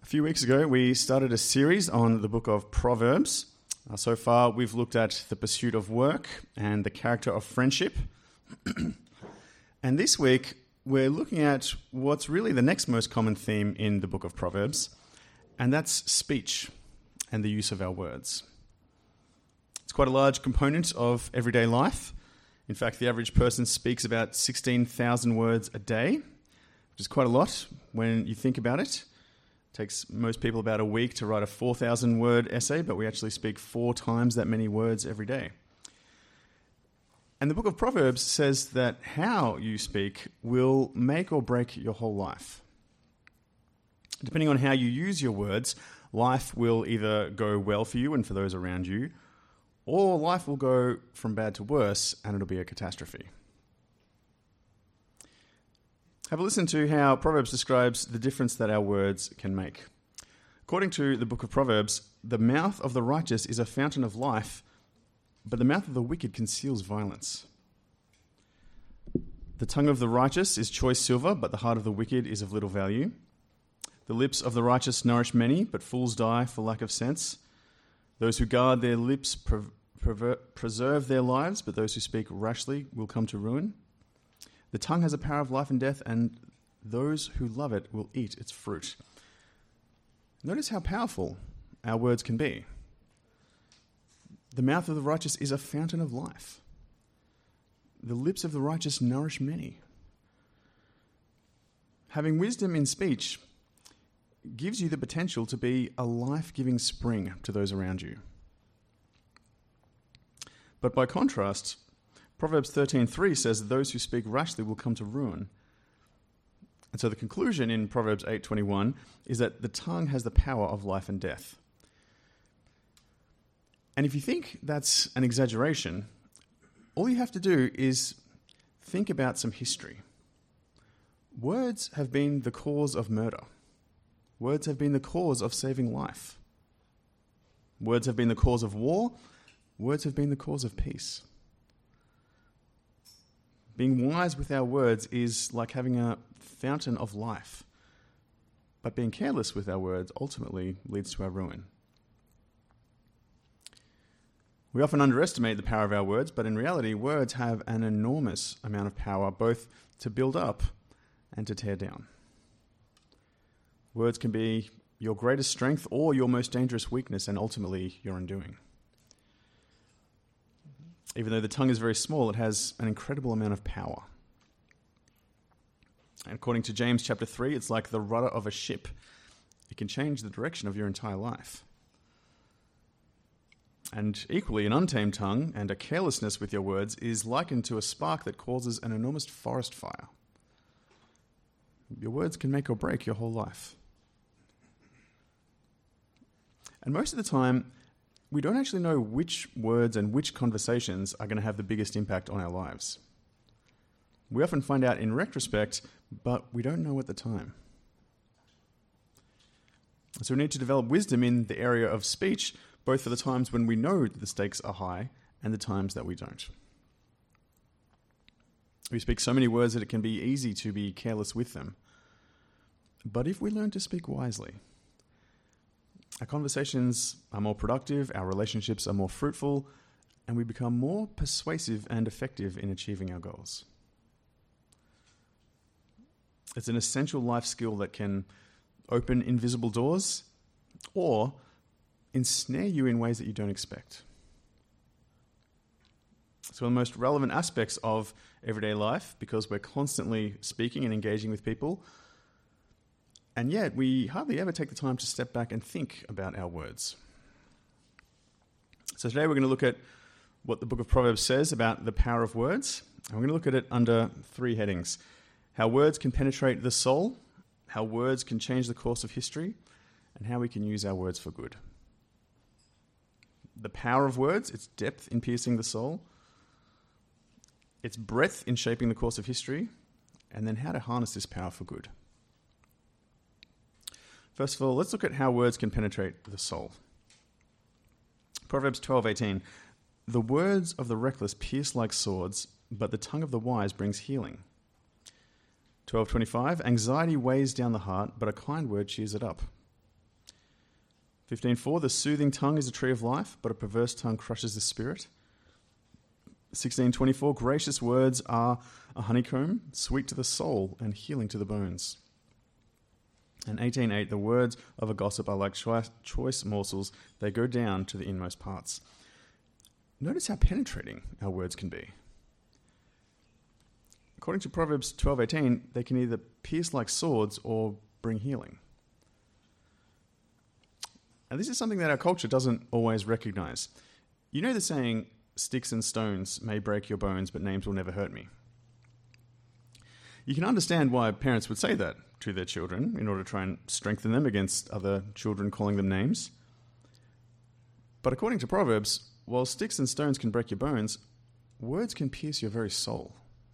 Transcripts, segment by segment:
few weeks ago, we started a series on the book of Proverbs. So far, we've looked at the pursuit of work and the character of friendship. And this week, we're looking at what's really the next most common theme in the book of Proverbs, and that's speech and the use of our words. It's quite a large component of everyday life. In fact, the average person speaks about 16,000 words a day, which is quite a lot when you think about it. It takes most people about a week to write a 4,000-word essay, but we actually speak 4 times that many words every day. And the book of Proverbs says that how you speak will make or break your whole life. Depending on how you use your words, life will either go well for you and for those around you, or life will go from bad to worse and it'll be a catastrophe. Have a listen to how Proverbs describes the difference that our words can make. According to the book of Proverbs, the mouth of the righteous is a fountain of life, but the mouth of the wicked conceals violence. The tongue of the righteous is choice silver, but the heart of the wicked is of little value. The lips of the righteous nourish many, but fools die for lack of sense. Those who guard their lips preserve their lives, but those who speak rashly will come to ruin. The tongue has a power of life and death, and those who love it will eat its fruit. Notice how powerful our words can be. The mouth of the righteous is a fountain of life. The lips of the righteous nourish many. Having wisdom in speech gives you the potential to be a life-giving spring to those around you. But by contrast, Proverbs 13:3 says that those who speak rashly will come to ruin. And so the conclusion in Proverbs 8:21 is that the tongue has the power of life and death. And if you think that's an exaggeration, all you have to do is think about some history. Words have been the cause of murder. Words have been the cause of saving life. Words have been the cause of war. Words have been the cause of peace. Being wise with our words is like having a fountain of life. But being careless with our words ultimately leads to our ruin. We often underestimate the power of our words, but in reality, words have an enormous amount of power, both to build up and to tear down. Words can be your greatest strength or your most dangerous weakness, and ultimately your undoing. Even though the tongue is very small, it has an incredible amount of power. And according to James chapter 3, it's like the rudder of a ship. It can change the direction of your entire life. And equally, an untamed tongue and a carelessness with your words is likened to a spark that causes an enormous forest fire. Your words can make or break your whole life. And most of the time, we don't actually know which words and which conversations are going to have the biggest impact on our lives. We often find out in retrospect, but we don't know at the time. So we need to develop wisdom in the area of speech, both for the times when we know that the stakes are high and the times that we don't. We speak so many words that it can be easy to be careless with them. But if we learn to speak wisely, our conversations are more productive, our relationships are more fruitful, and we become more persuasive and effective in achieving our goals. It's an essential life skill that can open invisible doors or ensnare you in ways that you don't expect. So one of the most relevant aspects of everyday life, because we're constantly speaking and engaging with people, and yet we hardly ever take the time to step back and think about our words. So today we're going to look at what the book of Proverbs says about the power of words. And we're going to look at it under 3 headings: how words can penetrate the soul, how words can change the course of history, and how we can use our words for good. The power of words, its depth in piercing the soul, its breadth in shaping the course of history, and then how to harness this power for good. First of all, let's look at how words can penetrate the soul. Proverbs 12:18, the words of the reckless pierce like swords, but the tongue of the wise brings healing. 12:25, anxiety weighs down the heart, but a kind word cheers it up. 15:4, the soothing tongue is a tree of life, but a perverse tongue crushes the spirit. 16:24, gracious words are a honeycomb, sweet to the soul and healing to the bones. And 18:8, the words of a gossip are like choice morsels, they go down to the inmost parts. Notice how penetrating our words can be. According to Proverbs 12:18, they can either pierce like swords or bring healing. And this is something that our culture doesn't always recognize. You know the saying, sticks and stones may break your bones, but names will never hurt me. You can understand why parents would say that to their children in order to try and strengthen them against other children calling them names. But according to Proverbs, while sticks and stones can break your bones, words can pierce your very soul.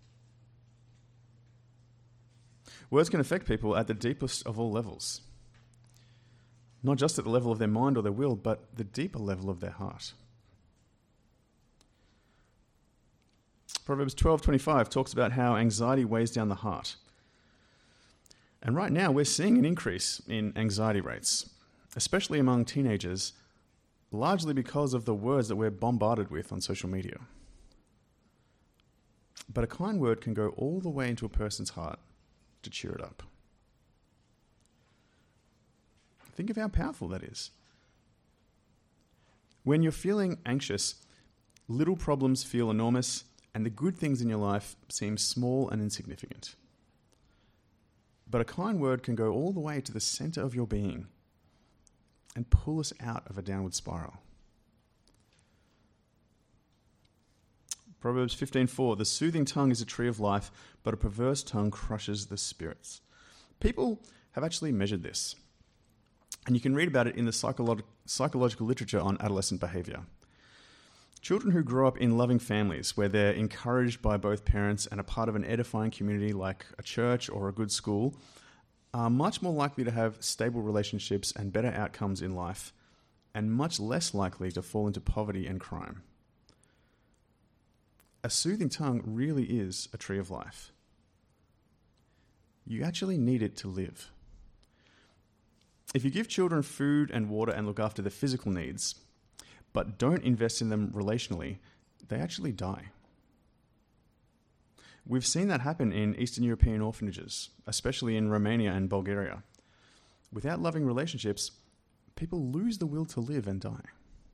Words can affect people at the deepest of all levels. Not just at the level of their mind or their will, but the deeper level of their heart. Proverbs 12:25 talks about how anxiety weighs down the heart. And right now we're seeing an increase in anxiety rates, especially among teenagers, largely because of the words that we're bombarded with on social media. But a kind word can go all the way into a person's heart to cheer it up. Think of how powerful that is. When you're feeling anxious, little problems feel enormous, and the good things in your life seem small and insignificant. But a kind word can go all the way to the center of your being and pull us out of a downward spiral. Proverbs 15:4, the soothing tongue is a tree of life, but a perverse tongue crushes the spirits. People have actually measured this. And you can read about it in the psychological literature on adolescent behavior. Children who grow up in loving families where they're encouraged by both parents and a part of an edifying community like a church or a good school are much more likely to have stable relationships and better outcomes in life, and much less likely to fall into poverty and crime. A soothing tongue really is a tree of life. You actually need it to live. If you give children food and water and look after their physical needs, but don't invest in them relationally, they actually die. We've seen that happen in Eastern European orphanages, especially in Romania and Bulgaria. Without loving relationships, people lose the will to live and die.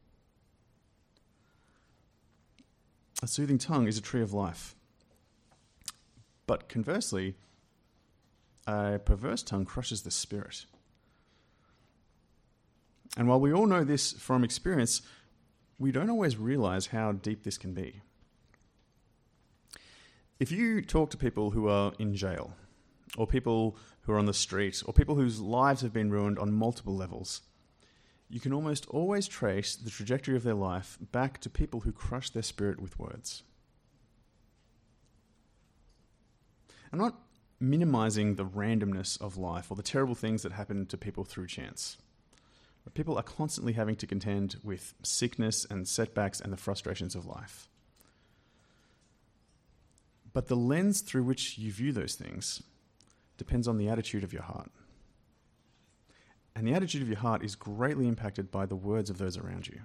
A soothing tongue is a tree of life. But conversely, a perverse tongue crushes the spirit. And while we all know this from experience, we don't always realize how deep this can be. If you talk to people who are in jail, or people who are on the street, or people whose lives have been ruined on multiple levels, you can almost always trace the trajectory of their life back to people who crush their spirit with words. I'm not minimizing the randomness of life or the terrible things that happen to people through chance. But people are constantly having to contend with sickness and setbacks and the frustrations of life. But the lens through which you view those things depends on the attitude of your heart. And the attitude of your heart is greatly impacted by the words of those around you.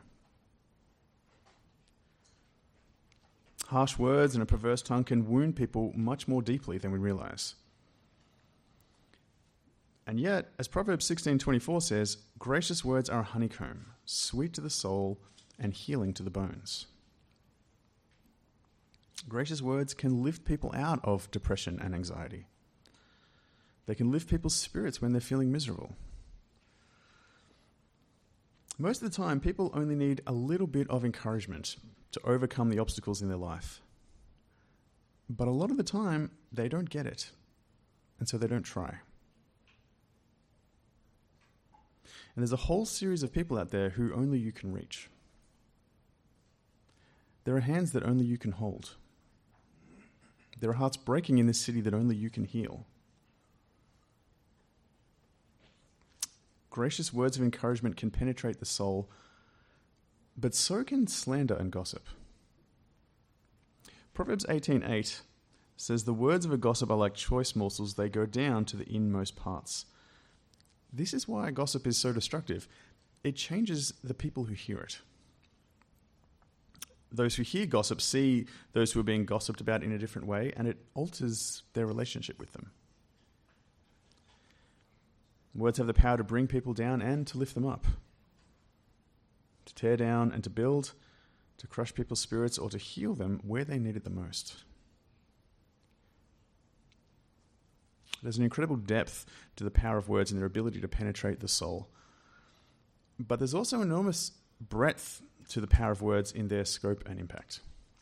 Harsh words and a perverse tongue can wound people much more deeply than we realize. And yet, as Proverbs 16:24 says, gracious words are a honeycomb, sweet to the soul and healing to the bones. Gracious words can lift people out of depression and anxiety. They can lift people's spirits when they're feeling miserable. Most of the time, people only need a little bit of encouragement to overcome the obstacles in their life. But a lot of the time, they don't get it, and so they don't try. And there's a whole series of people out there who only you can reach. There are hands that only you can hold. There are hearts breaking in this city that only you can heal. Gracious words of encouragement can penetrate the soul, but so can slander and gossip. Proverbs 18:8 says, the words of a gossip are like choice morsels, they go down to the inmost parts. This is why gossip is so destructive. it changes the people who hear it. Those who hear gossip see those who are being gossiped about in a different way, and it alters their relationship with them. Words have the power to bring people down and to lift them up, to tear down and to build, to crush people's spirits, or to heal them where they need it the most. There's an incredible depth to the power of words and their ability to penetrate the soul. But there's also enormous breadth to the power of words in their scope and impact.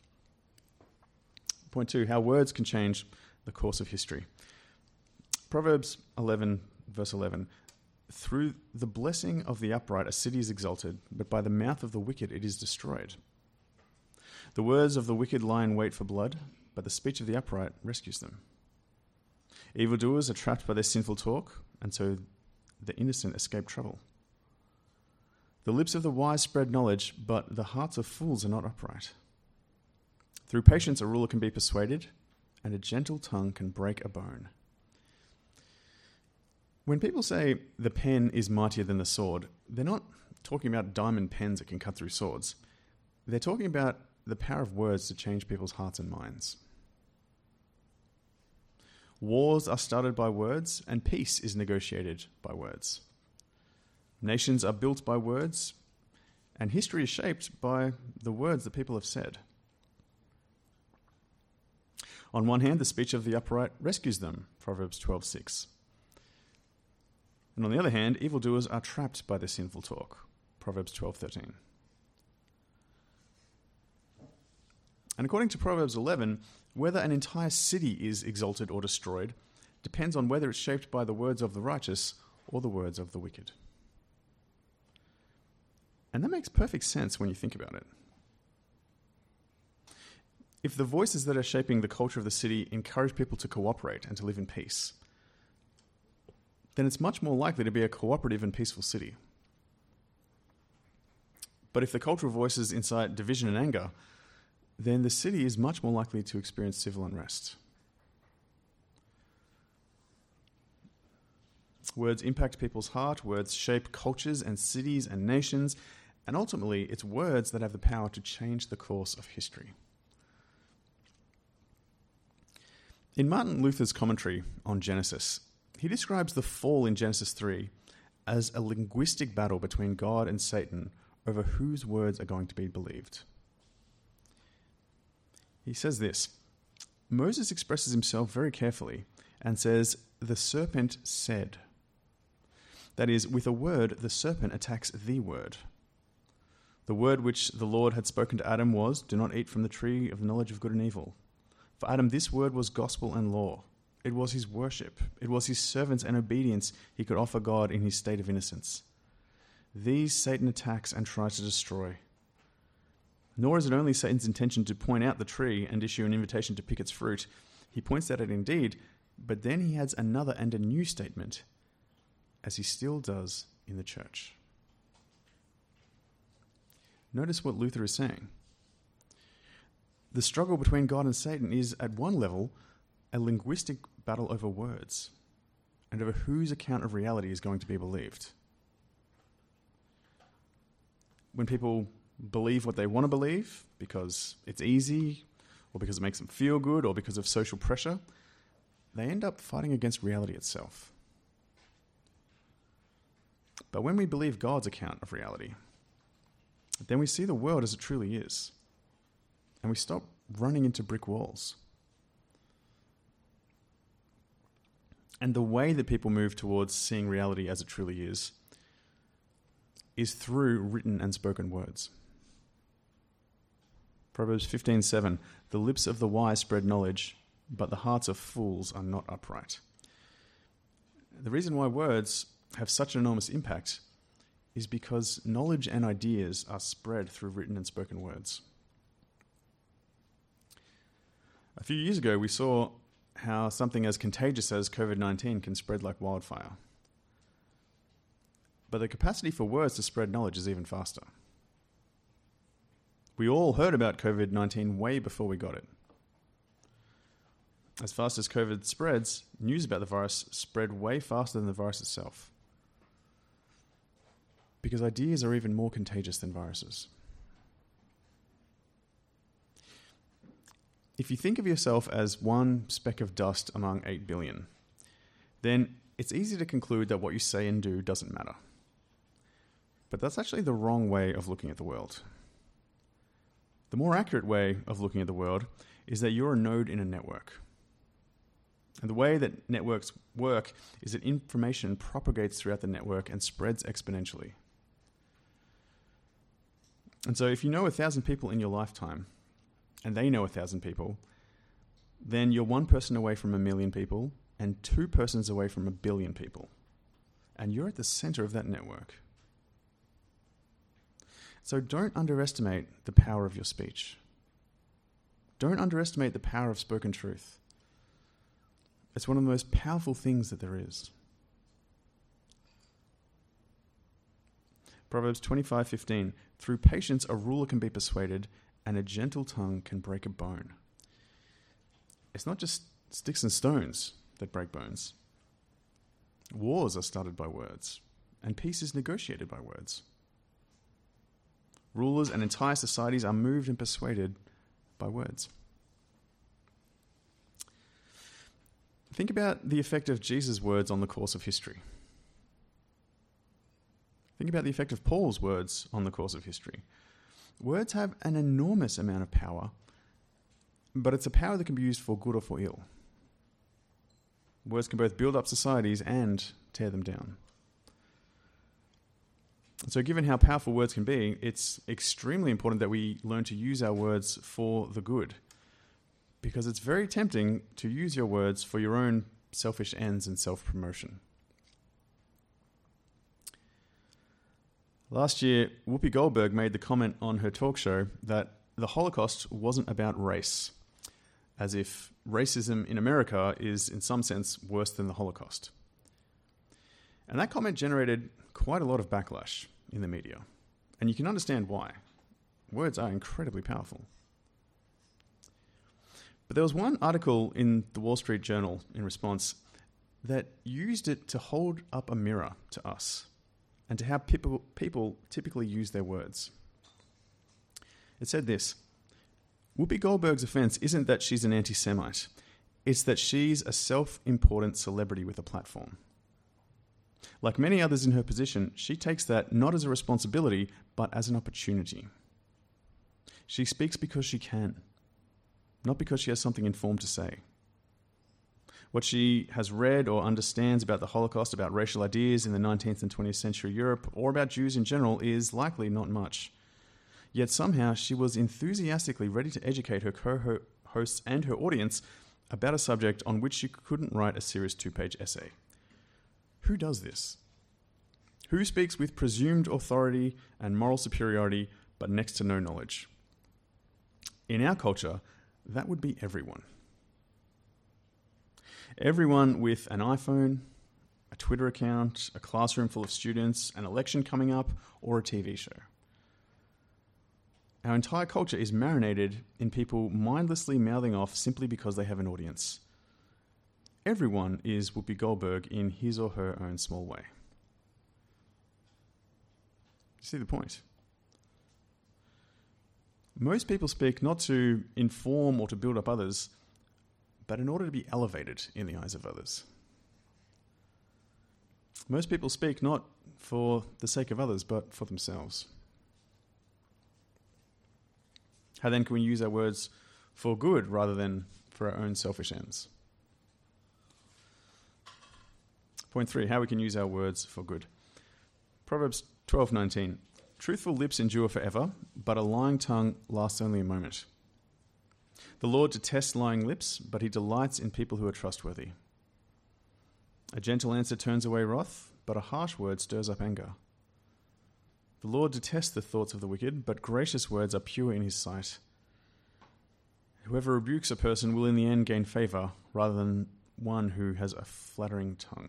Point 2, how words can change the course of history. Proverbs 11, verse 11. Through the blessing of the upright a city is exalted, but by the mouth of the wicked it is destroyed. The words of the wicked lie in wait for blood, but the speech of the upright rescues them. Evildoers are trapped by their sinful talk, and so the innocent escape trouble. The lips of the wise spread knowledge, but the hearts of fools are not upright. Through patience a ruler can be persuaded, and a gentle tongue can break a bone. When people say the pen is mightier than the sword, they're not talking about diamond pens that can cut through swords. They're talking about the power of words to change people's hearts and minds. Wars are started by words, and peace is negotiated by words. Nations are built by words, and history is shaped by the words that people have said. On one hand, the speech of the upright rescues them, Proverbs 12:6. And on the other hand, evildoers are trapped by their sinful talk, Proverbs 12:13. And according to Proverbs 11, whether an entire city is exalted or destroyed depends on whether it's shaped by the words of the righteous or the words of the wicked. And that makes perfect sense when you think about it. If the voices that are shaping the culture of the city encourage people to cooperate and to live in peace, then it's much more likely to be a cooperative and peaceful city. But if the cultural voices incite division and anger, then the city is much more likely to experience civil unrest. Words impact people's heart, words shape cultures and cities and nations, and ultimately it's words that have the power to change the course of history. In Martin Luther's commentary on Genesis, he describes the fall in Genesis 3 as a linguistic battle between God and Satan over whose words are going to be believed. He says this: Moses expresses himself very carefully and says, "The serpent said." That is, with a word, the serpent attacks the word. The word which the Lord had spoken to Adam was, "Do not eat from the tree of the knowledge of good and evil." For Adam, this word was gospel and law. It was his worship. It was his servants and obedience he could offer God in his state of innocence. These Satan attacks and tries to destroy. Nor is it only Satan's intention to point out the tree and issue an invitation to pick its fruit. He points at it indeed, but then he adds another and a new statement, as he still does in the church. Notice what Luther is saying. The struggle between God and Satan is, at one level, a linguistic battle over words and over whose account of reality is going to be believed. When people believe what they want to believe because it's easy or because it makes them feel good or because of social pressure, they end up fighting against reality itself. But when we believe God's account of reality, then we see the world as it truly is, and we stop running into brick walls. And the way that people move towards seeing reality as it truly is through written and spoken words. Proverbs 15:7, "The lips of the wise spread knowledge, but the hearts of fools are not upright." The reason why words have such an enormous impact is because knowledge and ideas are spread through written and spoken words. A few years ago, we saw how something as contagious as COVID-19 can spread like wildfire. But the capacity for words to spread knowledge is even faster. We all heard about COVID-19 way before we got it. As fast as COVID spreads, news about the virus spread way faster than the virus itself. because ideas are even more contagious than viruses. If you think of yourself as one speck of dust among 8 billion, then it's easy to conclude that what you say and do doesn't matter. But that's actually the wrong way of looking at the world. The more accurate way of looking at the world is that you're a node in a network. And the way that networks work is that information propagates throughout the network and spreads exponentially. And so if you know 1,000 people in your lifetime, and they know 1,000 people, then you're one person away from 1 million people and 2 persons away from 1 billion people. And you're at the center of that network. So don't underestimate the power of your speech. Don't underestimate the power of spoken truth. It's one of the most powerful things that there is. Proverbs 25:15. Through patience a ruler can be persuaded, and a gentle tongue can break a bone. It's not just sticks and stones that break bones. Wars are started by words, and peace is negotiated by words. Rulers and entire societies are moved and persuaded by words. Think about the effect of Jesus' words on the course of history. Think about the effect of Paul's words on the course of history. Words have an enormous amount of power, but it's a power that can be used for good or for ill. Words can both build up societies and tear them down. So given how powerful words can be, it's extremely important that we learn to use our words for the good, because it's very tempting to use your words for your own selfish ends and self-promotion. Last year, Whoopi Goldberg made the comment on her talk show that the Holocaust wasn't about race, as if racism in America is in some sense worse than the Holocaust. And that comment generated quite a lot of backlash in the media. And you can understand why. Words are incredibly powerful. But there was one article in the Wall Street Journal in response that used it to hold up a mirror to us and to how people typically use their words. It said this: Whoopi Goldberg's offense isn't that she's an anti-Semite. It's that she's a self-important celebrity with a platform. Like many others in her position, she takes that not as a responsibility, but as an opportunity. She speaks because she can, not because she has something informed to say. What she has read or understands about the Holocaust, about racial ideas in the 19th and 20th century Europe, or about Jews in general is likely not much. Yet somehow she was enthusiastically ready to educate her co-hosts and her audience about a subject on which she couldn't write a serious 2-page essay. Who does this? Who speaks with presumed authority and moral superiority, but next to no knowledge? In our culture, that would be everyone. Everyone with an iPhone, a Twitter account, a classroom full of students, an election coming up, or a TV show. Our entire culture is marinated in people mindlessly mouthing off simply because they have an audience. Everyone is Whoopi Goldberg in his or her own small way. You see the point? Most people speak not to inform or to build up others, but in order to be elevated in the eyes of others. Most people speak not for the sake of others, but for themselves. How then can we use our words for good rather than for our own selfish ends? Point 3, how we can use our words for good. Proverbs 12:19. Truthful lips endure forever, but a lying tongue lasts only a moment. The Lord detests lying lips, but he delights in people who are trustworthy. A gentle answer turns away wrath, but a harsh word stirs up anger. The Lord detests the thoughts of the wicked, but gracious words are pure in his sight. Whoever rebukes a person will in the end gain favor, rather than one who has a flattering tongue.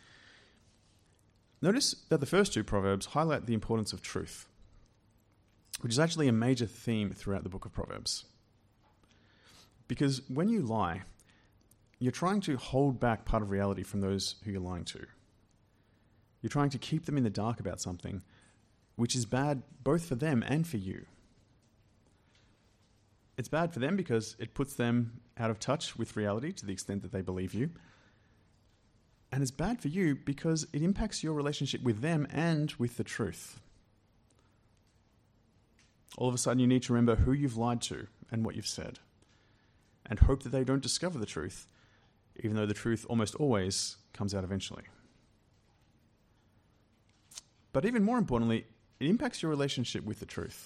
Notice that the first 2 Proverbs highlight the importance of truth, which is actually a major theme throughout the book of Proverbs. Because when you lie, you're trying to hold back part of reality from those who you're lying to. You're trying to keep them in the dark about something, which is bad both for them and for you. It's bad for them because it puts them out of touch with reality to the extent that they believe you. And it's bad for you because it impacts your relationship with them and with the truth. All of a sudden you need to remember who you've lied to and what you've said, and hope that they don't discover the truth, even though the truth almost always comes out eventually. But even more importantly, it impacts your relationship with the truth.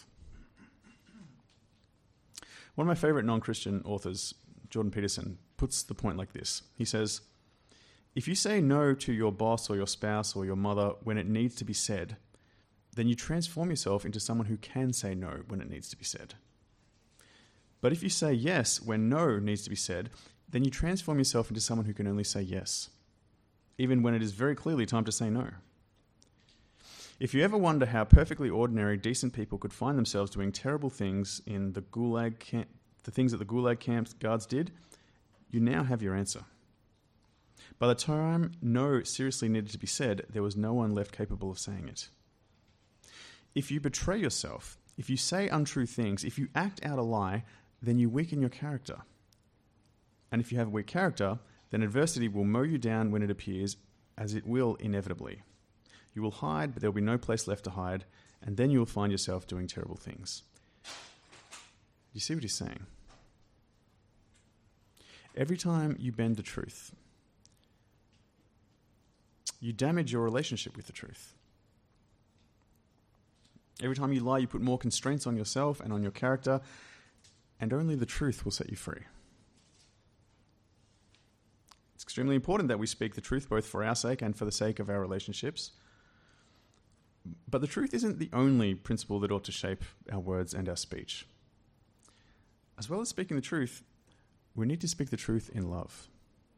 One of my favorite non-Christian authors, Jordan Peterson, puts the point like this. He says, if you say no to your boss or your spouse or your mother when it needs to be said, then you transform yourself into someone who can say no when it needs to be said. But if you say yes when no needs to be said, then you transform yourself into someone who can only say yes, even when it is very clearly time to say no. If you ever wonder how perfectly ordinary, decent people could find themselves doing terrible things in the Gulag camp, the things that the Gulag camp guards did, you now have your answer. By the time no seriously needed to be said, there was no one left capable of saying it. If you betray yourself, if you say untrue things, if you act out a lie, then you weaken your character. And if you have a weak character, then adversity will mow you down when it appears, as it will inevitably. You will hide, but there will be no place left to hide, and then you will find yourself doing terrible things. You see what he's saying? Every time you bend the truth, you damage your relationship with the truth. Every time you lie, you put more constraints on yourself and on your character, and only the truth will set you free. It's extremely important that we speak the truth both for our sake and for the sake of our relationships. But the truth isn't the only principle that ought to shape our words and our speech. As well as speaking the truth, we need to speak the truth in love.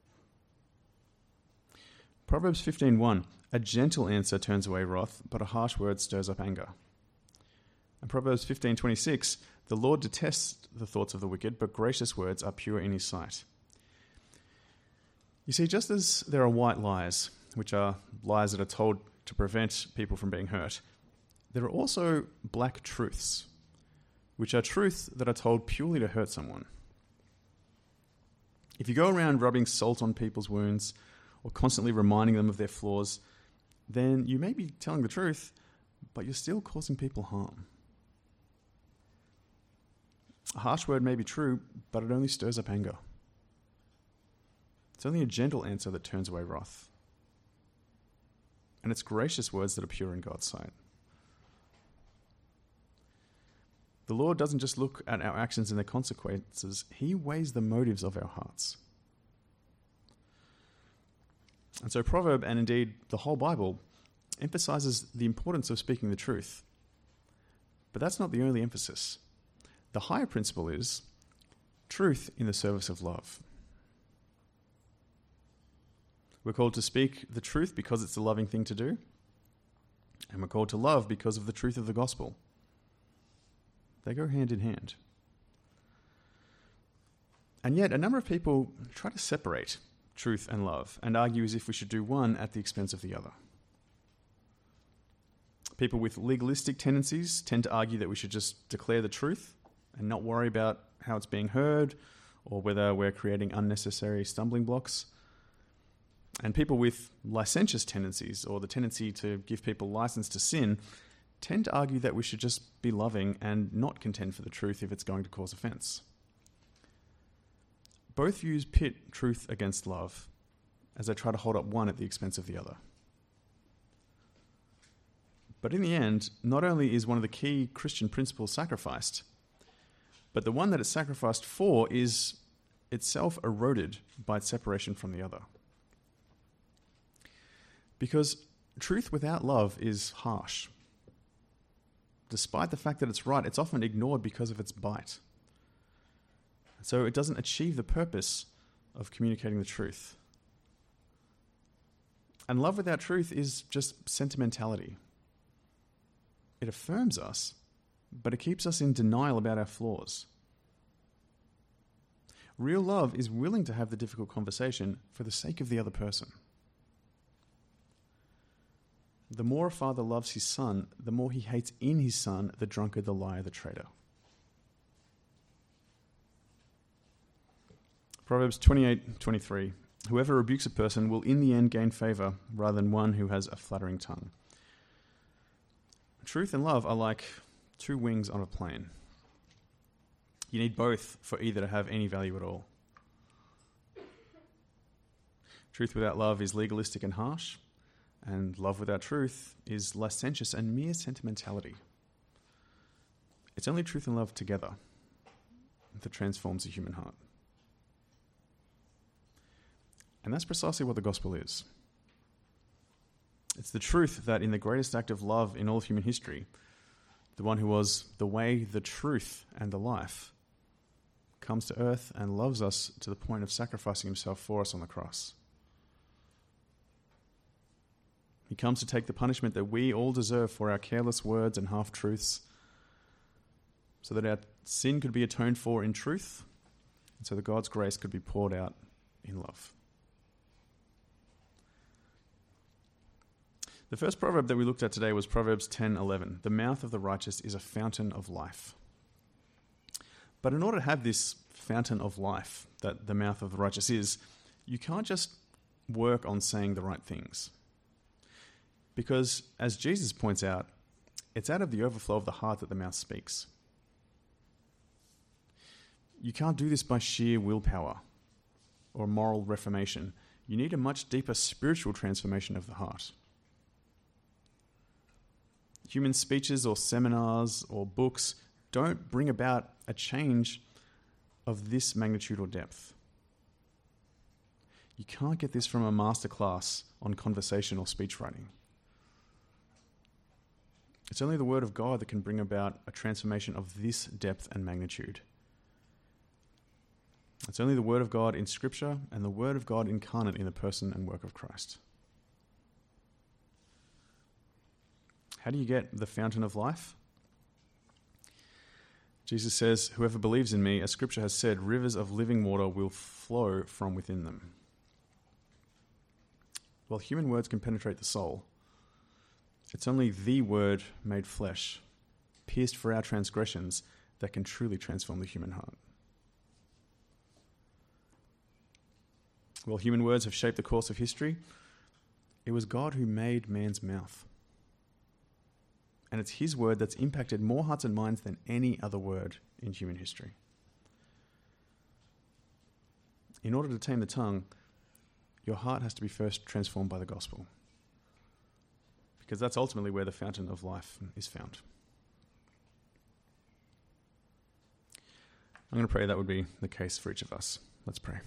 Proverbs 15:1, a gentle answer turns away wrath, but a harsh word stirs up anger. And Proverbs 15:26, the Lord detests the thoughts of the wicked, but gracious words are pure in his sight. You see, just as there are white lies, which are lies that are told to prevent people from being hurt, there are also black truths, which are truths that are told purely to hurt someone. If you go around rubbing salt on people's wounds or constantly reminding them of their flaws, then you may be telling the truth, but you're still causing people harm. A harsh word may be true, but it only stirs up anger. It's only a gentle answer that turns away wrath. And it's gracious words that are pure in God's sight. The Lord doesn't just look at our actions and their consequences, he weighs the motives of our hearts. And so Proverb, and indeed the whole Bible, emphasizes the importance of speaking the truth. But that's not the only emphasis. The higher principle is truth in the service of love. We're called to speak the truth because it's the loving thing to do, and we're called to love because of the truth of the gospel. They go hand in hand. And yet, a number of people try to separate truth and love and argue as if we should do one at the expense of the other. People with legalistic tendencies tend to argue that we should just declare the truth and not worry about how it's being heard or whether we're creating unnecessary stumbling blocks. And people with licentious tendencies, or the tendency to give people license to sin, tend to argue that we should just be loving and not contend for the truth if it's going to cause offense. Both views pit truth against love as they try to hold up one at the expense of the other. But in the end, not only is one of the key Christian principles sacrificed, but the one that it's sacrificed for is itself eroded by its separation from the other. Because truth without love is harsh. Despite the fact that it's right, it's often ignored because of its bite. So it doesn't achieve the purpose of communicating the truth. And love without truth is just sentimentality. It affirms us, but it keeps us in denial about our flaws. Real love is willing to have the difficult conversation for the sake of the other person. The more a father loves his son, the more he hates in his son the drunkard, the liar, the traitor. Proverbs 28:23. Whoever rebukes a person will in the end gain favor rather than one who has a flattering tongue. Truth and love are like two wings on a plane. You need both for either to have any value at all. Truth without love is legalistic and harsh, and love without truth is licentious and mere sentimentality. It's only truth and love together that transforms the human heart. And that's precisely what the gospel is. It's the truth that in the greatest act of love in all of human history, the one who was the way, the truth, and the life, comes to earth and loves us to the point of sacrificing himself for us on the cross. He comes to take the punishment that we all deserve for our careless words and half-truths, so that our sin could be atoned for in truth, and so that God's grace could be poured out in love. The first proverb that we looked at today was Proverbs 10:11. The mouth of the righteous is a fountain of life. But in order to have this fountain of life that the mouth of the righteous is, you can't just work on saying the right things. Because, as Jesus points out, it's out of the overflow of the heart that the mouth speaks. You can't do this by sheer willpower or moral reformation. You need a much deeper spiritual transformation of the heart. Human speeches or seminars or books don't bring about a change of this magnitude or depth. You can't get this from a masterclass on conversation or speech writing. It's only the Word of God that can bring about a transformation of this depth and magnitude. It's only the Word of God in Scripture and the Word of God incarnate in the person and work of Christ. How do you get the fountain of life? Jesus says, whoever believes in me, as Scripture has said, rivers of living water will flow from within them. While human words can penetrate the soul, it's only the Word made flesh, pierced for our transgressions, that can truly transform the human heart. While human words have shaped the course of history, it was God who made man's mouth. And it's his word that's impacted more hearts and minds than any other word in human history. In order to tame the tongue, your heart has to be first transformed by the gospel, because that's ultimately where the fountain of life is found. I'm going to pray that would be the case for each of us. Let's pray.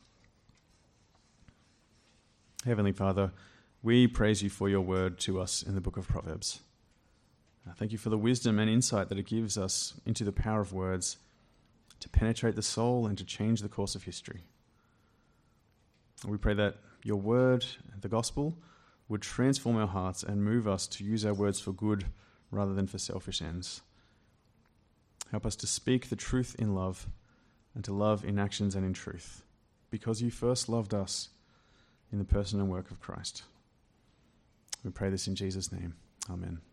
Heavenly Father, we praise you for your word to us in the book of Proverbs. Thank you for the wisdom and insight that it gives us into the power of words to penetrate the soul and to change the course of history. We pray that your word, the gospel, would transform our hearts and move us to use our words for good rather than for selfish ends. Help us to speak the truth in love and to love in actions and in truth, because you first loved us in the person and work of Christ. We pray this in Jesus' name. Amen.